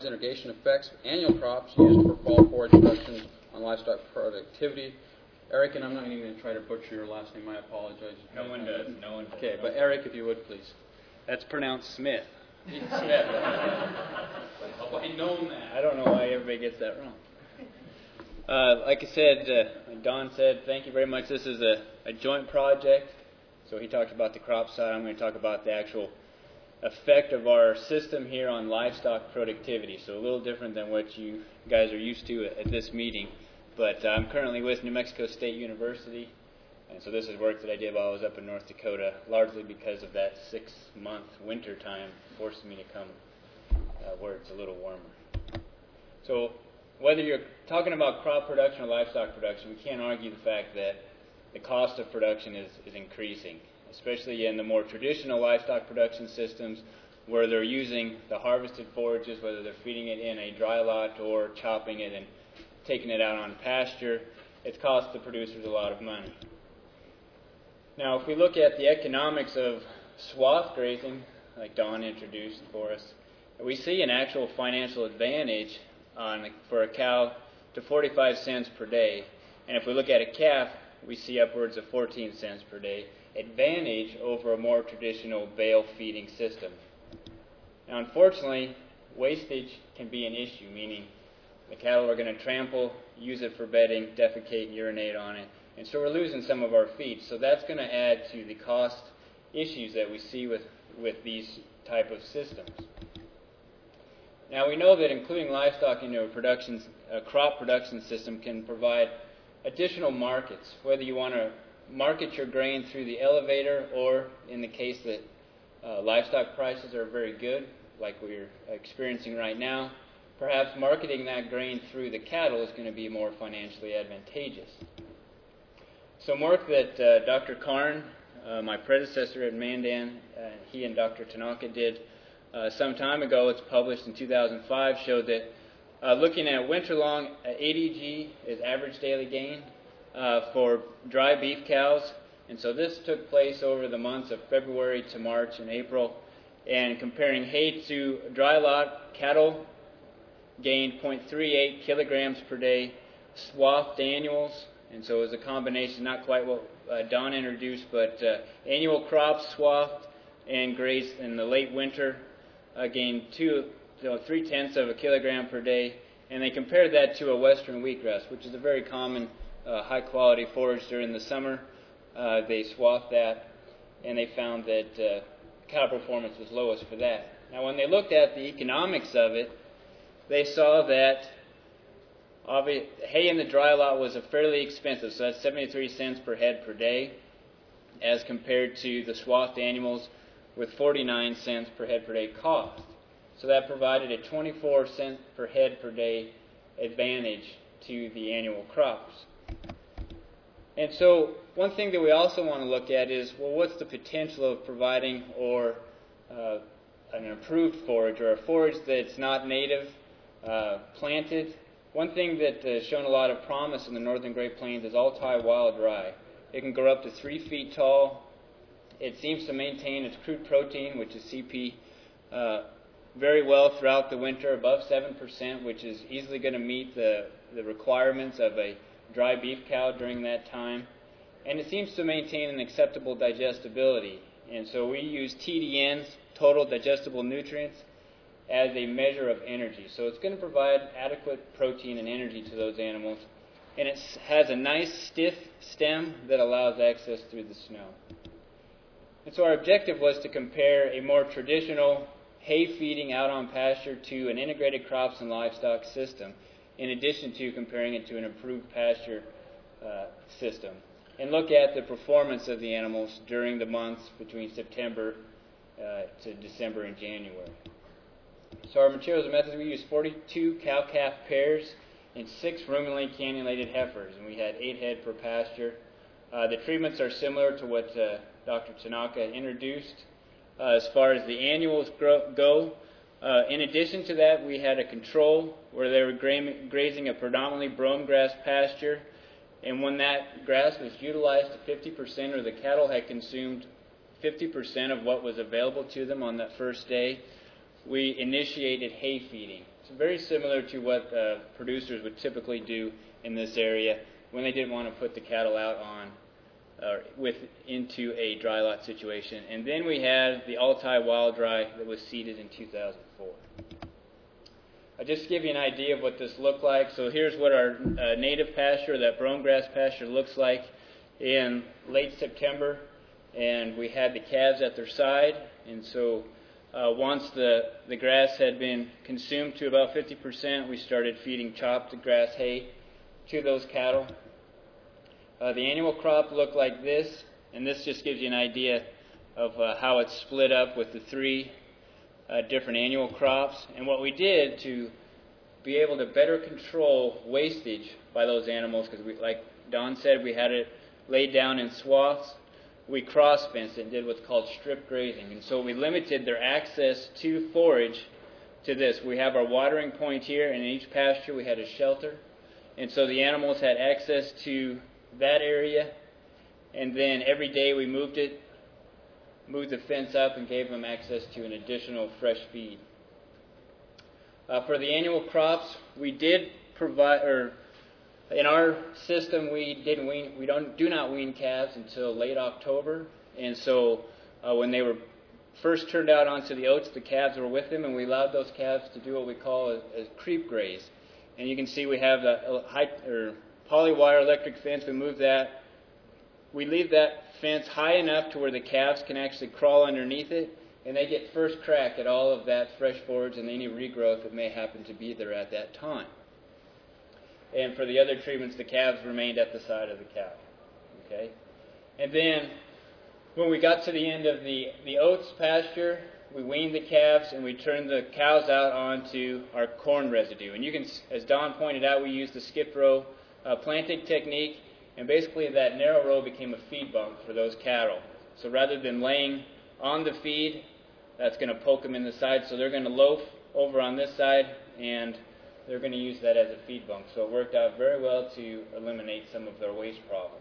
Irrigation effects of annual crops used for fall forage production on livestock productivity. Eric, and I'm not even going to try to butcher your last name. I apologize. No one does. No one does. Okay, but Eric, if you would, please. That's pronounced Smith. Smith. How I known that? I don't know why everybody gets that wrong. Like I said, like Don said, thank you very much. This is a joint project. So he talked about the crop side. I'm going to talk about the actual effect of our system here on livestock productivity. So a little different than what you guys are used to at this meeting. But I'm currently with New Mexico State University, and so this is work that I did while I was up in North Dakota, largely because of that 6-month winter time forcing me to come where it's a little warmer. So whether you're talking about crop production or livestock production, we can't argue the fact that the cost of production is increasing, especially in the more traditional livestock production systems where they're using the harvested forages, whether they're feeding it in a dry lot or chopping it and taking it out on pasture. It's cost the producers a lot of money. Now, if we look at the economics of swath grazing, like Don introduced for us, we see an actual financial advantage for a cow to 45 cents per day. And if we look at a calf, we see upwards of 14 cents per day advantage over a more traditional bale feeding system. Now, unfortunately, wastage can be an issue, meaning the cattle are going to trample, use it for bedding, defecate, and urinate on it. And so we're losing some of our feed. So that's going to add to the cost issues that we see with these type of systems. Now, we know that including livestock into a crop production system can provide additional markets, whether you want to market your grain through the elevator or in the case that livestock prices are very good, like we're experiencing right now, perhaps marketing that grain through the cattle is going to be more financially advantageous. Some work that Dr. Karn, my predecessor at Mandan, he and Dr. Tanaka did some time ago, it's published in 2005, showed that looking at winter-long ADG is average daily gain for dry beef cows. And so this took place over the months of February to March and April. And comparing hay to dry lot, cattle gained 0.38 kilograms per day, swathed annuals, and so it was a combination, not quite what Don introduced, but annual crops swathed and grazed in the late winter gained 0.3 of a kilogram per day, and they compared that to a western wheatgrass, which is a very common high-quality forage during the summer. They swathed that, and they found that cow performance was lowest for that. Now, when they looked at the economics of it, they saw that hay in the dry lot was fairly expensive, so that's 73 cents per head per day, as compared to the swathed annuals with 49 cents per head per day cost. So that provided a 24 cent per head per day advantage to the annual crops. And so one thing that we also want to look at is, well, what's the potential of providing an improved forage or a forage that's not native, planted? One thing that has shown a lot of promise in the northern Great Plains is all-tie wild rye. It can grow up to 3 feet tall. It seems to maintain its crude protein, which is CP, very well throughout the winter, above 7%, which is easily going to meet the requirements of a dry beef cow during that time. And it seems to maintain an acceptable digestibility. And so we use TDNs, total digestible nutrients, as a measure of energy. So it's going to provide adequate protein and energy to those animals. And it has a nice stiff stem that allows access through the snow. And so our objective was to compare a more traditional hay feeding out on pasture to an integrated crops and livestock system, in addition to comparing it to an improved pasture system, and look at the performance of the animals during the months between September to December and January. So our materials and methods, we used 42 cow-calf pairs and 6 ruminantly cannulated heifers, and we had 8 head per pasture. The treatments are similar to what Dr. Tanaka introduced. As far as the annuals go, in addition to that, we had a control where they were grazing a predominantly brome grass pasture, and when that grass was utilized to 50%, or the cattle had consumed 50% of what was available to them on that first day, we initiated hay feeding. very similar to what producers would typically do in this area when they didn't want to put the cattle out on into a dry lot situation. And then we had the Altai Wild Dry that was seeded in 2004. I'll just give you an idea of what this looked like. So here's what our native pasture, that brome grass pasture, looks like in late September. And we had the calves at their side. And so once the grass had been consumed to about 50%, we started feeding chopped grass hay to those cattle. The annual crop looked like this, and this just gives you an idea of how it's split up with the three different annual crops. And what we did to be able to better control wastage by those animals, because like Don said, we had it laid down in swaths, we cross-fenced it and did what's called strip grazing. And so we limited their access to forage to this. We have our watering point here, and in each pasture we had a shelter. And so the animals had access to that area, and then every day we moved the fence up and gave them access to an additional fresh feed. For the annual crops, we did provide, or in our system, we do not wean calves until late October, and so when they were first turned out onto the oats, the calves were with them, and we allowed those calves to do what we call a creep graze. And you can see we have the polywire electric fence. We move that. We leave that fence high enough to where the calves can actually crawl underneath it, and they get first crack at all of that fresh forage and any regrowth that may happen to be there at that time. And for the other treatments, the calves remained at the side of the cow. Okay? And then when we got to the end of the oats pasture, we weaned the calves and we turned the cows out onto our corn residue. And you can, as Don pointed out, we used the skip row planting technique, and basically that narrow row became a feed bunk for those cattle. So rather than laying on the feed, that's going to poke them in the side, so they're going to loaf over on this side, and they're going to use that as a feed bunk. So it worked out very well to eliminate some of their waste problem.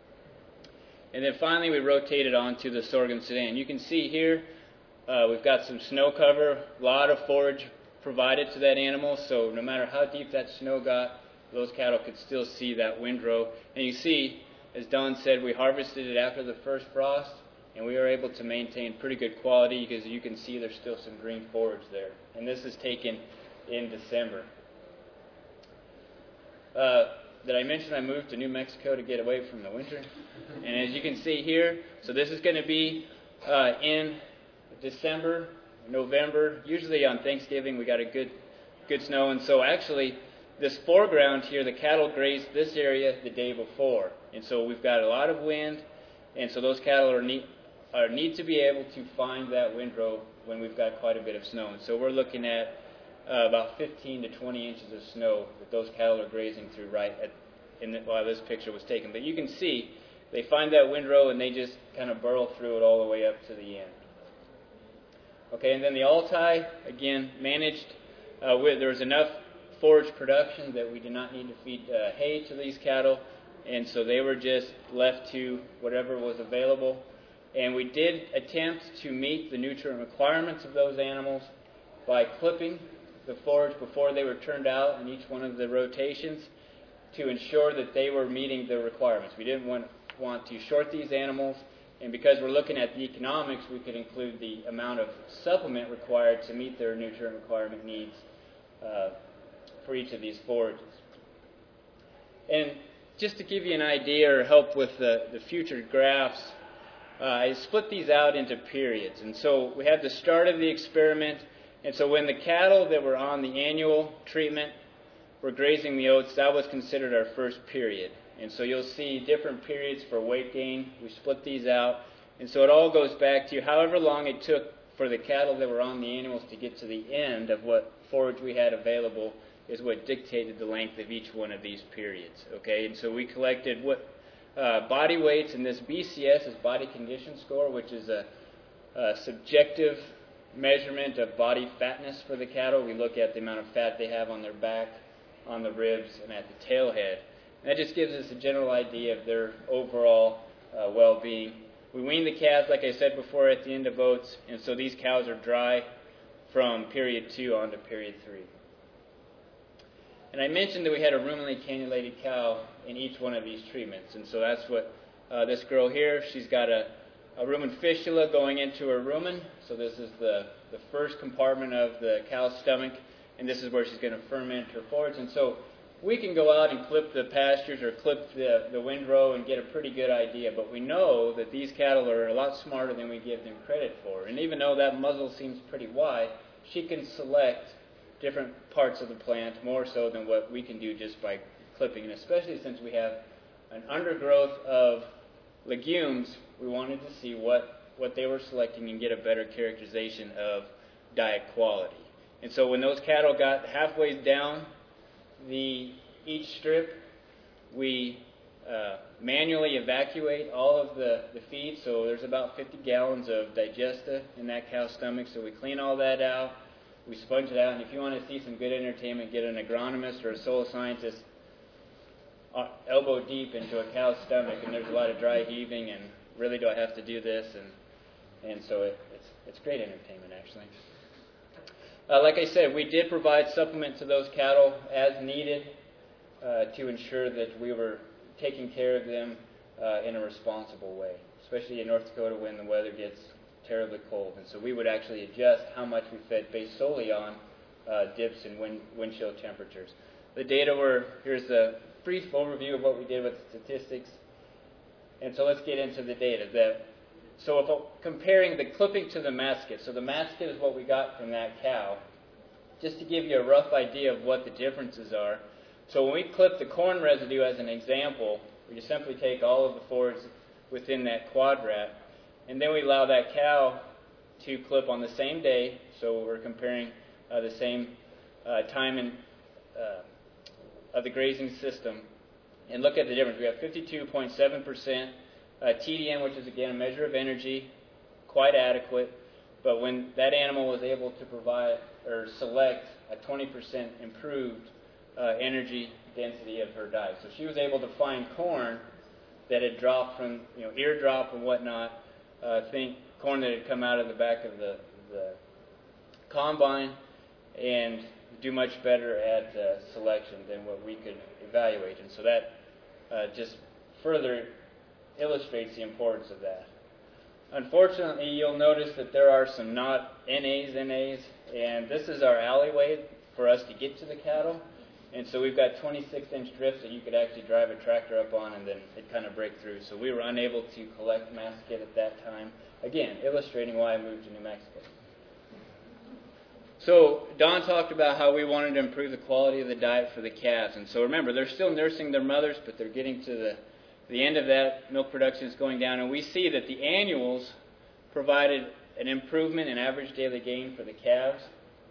And then finally we rotated onto the sorghum sudan. You can see here we've got some snow cover, a lot of forage provided to that animal, so no matter how deep that snow got, those cattle could still see that windrow. And you see, as Don said, we harvested it after the first frost, and we were able to maintain pretty good quality because you can see there's still some green forage there. And this is taken in December. Did I mention I moved to New Mexico to get away from the winter? And as you can see here, so this is going to be in December, November. Usually on Thanksgiving we got a good snow, and so actually this foreground here, the cattle grazed this area the day before, and so we've got a lot of wind, and so those cattle need to be able to find that windrow when we've got quite a bit of snow. And so we're looking at about 15 to 20 inches of snow that those cattle are grazing through while this picture was taken. But you can see they find that windrow and they just kind of burrow through it all the way up to the end. Okay, and then the Altai, again, managed there was enough forage production that we did not need to feed hay to these cattle, and so they were just left to whatever was available. And we did attempt to meet the nutrient requirements of those animals by clipping the forage before they were turned out in each one of the rotations to ensure that they were meeting the requirements. We didn't want to short these animals, and because we're looking at the economics, we could include the amount of supplement required to meet their nutrient requirement needs for each of these forages. And just to give you an idea or help with the future graphs, I split these out into periods. And so we had the start of the experiment, and so when the cattle that were on the annual treatment were grazing the oats, that was considered our first period. And so you'll see different periods for weight gain. We split these out. And so it all goes back to however long it took for the cattle that were on the annuals to get to the end of what forage we had available is what dictated the length of each one of these periods. Okay, and so we collected what body weights, and this BCS is body condition score, which is a subjective measurement of body fatness for the cattle. We look at the amount of fat they have on their back, on the ribs, and at the tailhead. And that just gives us a general idea of their overall well-being. We wean the calves, like I said before, at the end of oats, and so these cows are dry from period 2 on to period 3. And I mentioned that we had a ruminally cannulated cow in each one of these treatments. And so that's what this girl here, she's got a rumen fistula going into her rumen. So this is the first compartment of the cow's stomach, and this is where she's going to ferment her forage. And so we can go out and clip the pastures or clip the windrow and get a pretty good idea, but we know that these cattle are a lot smarter than we give them credit for. And even though that muzzle seems pretty wide, she can select different parts of the plant more so than what we can do just by clipping. And especially since we have an undergrowth of legumes, we wanted to see what they were selecting and get a better characterization of diet quality. And so when those cattle got halfway down each strip, we manually evacuate all of the feed. So there's about 50 gallons of digesta in that cow's stomach. So we clean all that out, we sponge it out, and if you want to see some good entertainment, get an agronomist or a soil scientist elbow deep into a cow's stomach, and there's a lot of dry heaving, and really do I have to do this? And so it's great entertainment, actually. Like I said, we did provide supplement to those cattle as needed to ensure that we were taking care of them in a responsible way, especially in North Dakota when the weather gets terribly cold. And so we would actually adjust how much we fed based solely on dips in wind chill temperatures. The data here's a brief overview of what we did with statistics. And so let's get into the data. So if I'm comparing the clipping to the masket, so the masket is what we got from that cow, just to give you a rough idea of what the differences are. So when we clip the corn residue as an example, we just simply take all of the forage within that quadrat, and then we allow that cow to clip on the same day, so we're comparing the same time of the grazing system, and look at the difference. We have 52.7% TDN, which is again a measure of energy, quite adequate. But when that animal was able to provide or select a 20% improved energy density of her diet, so she was able to find corn that had dropped from ear drop and whatnot. Think corn that had come out of the back of the combine, and do much better at selection than what we could evaluate. And so that just further illustrates the importance of that. Unfortunately, you'll notice that there are some not NAs, and this is our alleyway for us to get to the cattle. And so we've got 26-inch drifts that you could actually drive a tractor up on, and then it kind of break through. So we were unable to collect masket at that time. Again, illustrating why I moved to New Mexico. So Don talked about how we wanted to improve the quality of the diet for the calves. And so remember, they're still nursing their mothers, but they're getting to the end of that. Milk production is going down. And we see that the annuals provided an improvement in average daily gain for the calves.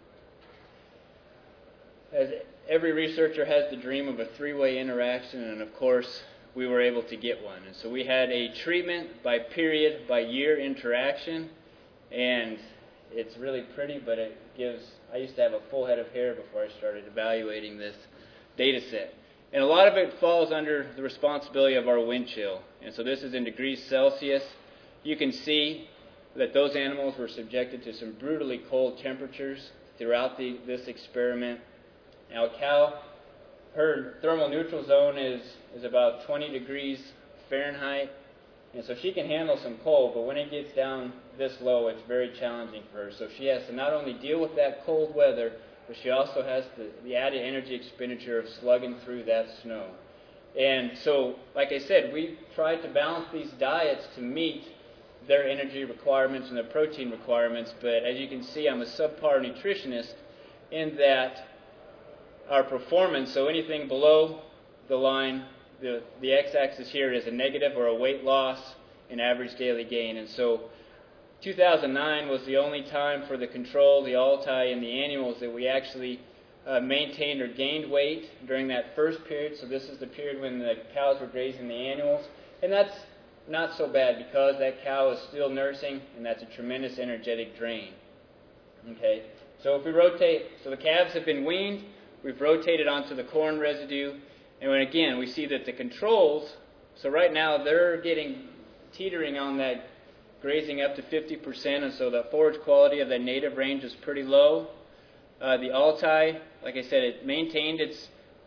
As every researcher has the dream of a three-way interaction, and of course, we were able to get one. And so we had a treatment by period, by year interaction, and it's really pretty, but it gives, I used to have a full head of hair before I started evaluating this data set. And a lot of it falls under the responsibility of our wind chill. And so this is in degrees Celsius. You can see that those animals were subjected to some brutally cold temperatures throughout this experiment. Now a cow, her thermal neutral zone is about 20 degrees Fahrenheit. And so she can handle some cold, but when it gets down this low, it's very challenging for her. So she has to not only deal with that cold weather, but she also has the added energy expenditure of slugging through that snow. And so, like I said, we tried to balance these diets to meet their energy requirements and their protein requirements, but as you can see, I'm a subpar nutritionist in that our performance, so anything below the line, the x-axis here is a negative or a weight loss in average daily gain. And so 2009 was the only time for the control, the Altai, and the annuals that we actually maintained or gained weight during that first period. So this is the period when the cows were grazing the annuals. And that's not so bad because that cow is still nursing, and that's a tremendous energetic drain. Okay, so if we rotate, so the calves have been weaned, we've rotated onto the corn residue, and when again we see that the controls, so right now they're teetering on that grazing up to 50%, and so the forage quality of that native range is pretty low. The Altai, like I said, it maintained its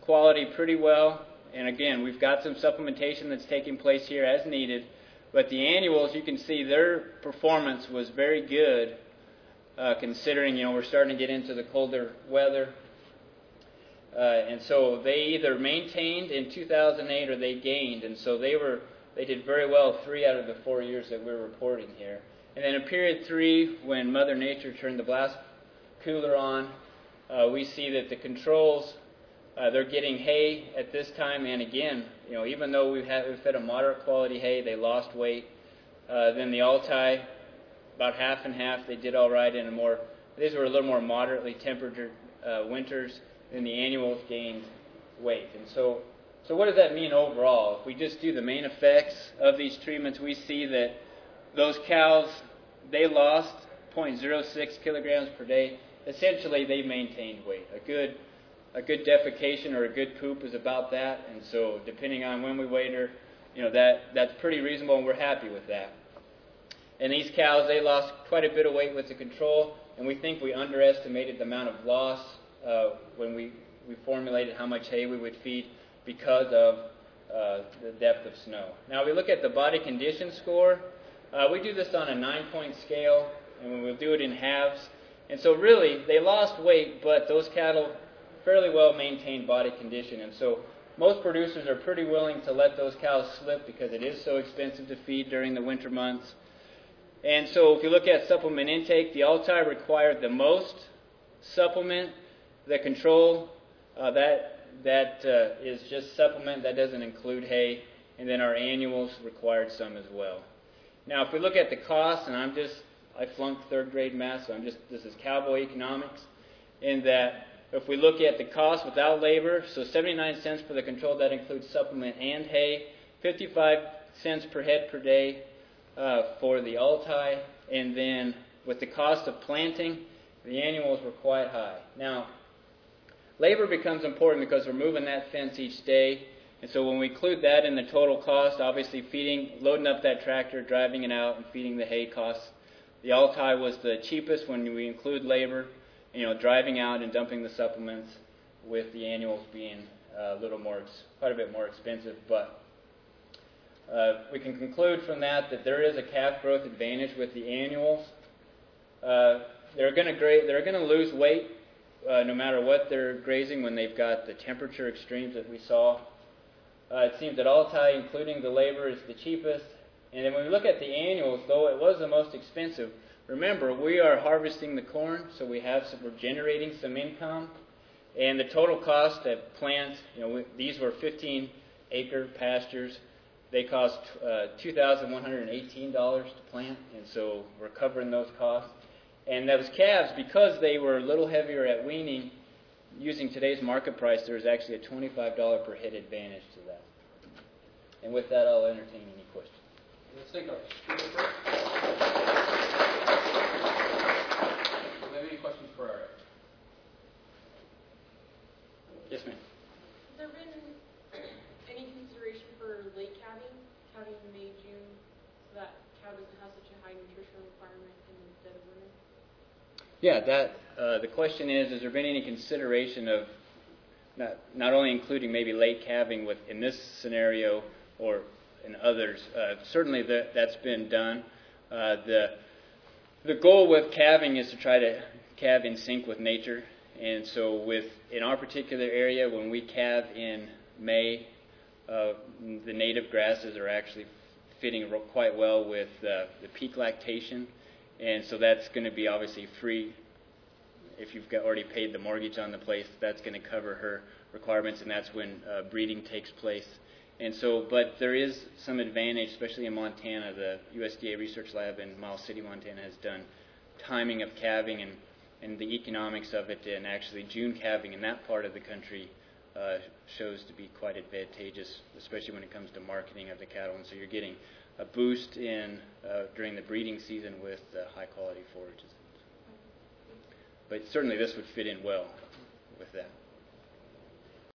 quality pretty well. And again, we've got some supplementation that's taking place here as needed. But the annuals, you can see their performance was very good, considering, we're starting to get into the colder weather. And so they either maintained in 2008 or they gained. And so they did very well 3 out of the 4 years that we're reporting here. And then in period 3, when Mother Nature turned the blast cooler on, we see that the controls, they're getting hay at this time. And again, even though we've fed a moderate quality hay, they lost weight. Then the Altai, about half and half, they did all right in these were a little more moderately tempered winters. Then the annuals gained weight. And so what does that mean overall? If we just do the main effects of these treatments, we see that those cows, they lost 0.06 kilograms per day. Essentially, they maintained weight. A good defecation or a good poop is about that. And so depending on when we weighed her, that's pretty reasonable, and we're happy with that. And these cows, they lost quite a bit of weight with the control, and we think we underestimated the amount of loss when we formulated how much hay we would feed because of the depth of snow. Now, we look at the body condition score. We do this on a 9-point scale, and we'll do it in halves. And so really, they lost weight, but those cattle fairly well maintained body condition. And so most producers are pretty willing to let those cows slip because it is so expensive to feed during the winter months. And so if you look at supplement intake, the Altai required the most supplement. The control, that is just supplement. That doesn't include hay. And then our annuals required some as well. Now, if we look at the cost, and I flunked 3rd grade math, so this is cowboy economics, in that if we look at the cost without labor, so 79 cents for the control, that includes supplement and hay, 55 cents per head per day for the Altai, and then with the cost of planting, the annuals were quite high. Now, labor becomes important because we're moving that fence each day. And so when we include that in the total cost, obviously loading up that tractor, driving it out, and feeding the hay costs, the Altai was the cheapest when we include labor, driving out and dumping the supplements, with the annuals being quite a bit more expensive. But we can conclude from that there is a calf growth advantage with the annuals. They're going to lose weight no matter what they're grazing when they've got the temperature extremes that we saw. It seems that Altai, including the labor, is the cheapest. And then when we look at the annuals, though it was the most expensive, remember, we are harvesting the corn, so we're generating some income. And the total cost to plant, these were 15-acre pastures. They cost $2,118 to plant, and so we're covering those costs. And those calves, because they were a little heavier at weaning, using today's market price, there's actually a $25 per head advantage to that. And with that, I'll entertain any questions. Let's take our speaker first. Do we have any questions for Eric? Yes, ma'am. Has there been any consideration for late calving in May, June, so that cow doesn't have such a high nutritional requirement in the dead of winter? Yeah, the question is there been any consideration of not only including maybe late calving in this scenario or in others? Certainly that's been done. The goal with calving is to try to calve in sync with nature. And so in our particular area, when we calve in May, the native grasses are actually fitting quite well with the peak lactation. And so that's going to be obviously free. If you've already paid the mortgage on the place, that's going to cover her requirements, and that's when breeding takes place. And so, but there is some advantage, especially in Montana. The USDA Research Lab in Miles City, Montana, has done timing of calving and the economics of it, and actually June calving in that part of the country shows to be quite advantageous, especially when it comes to marketing of the cattle. And so you're getting a boost during the breeding season with high-quality forages. But certainly this would fit in well with that.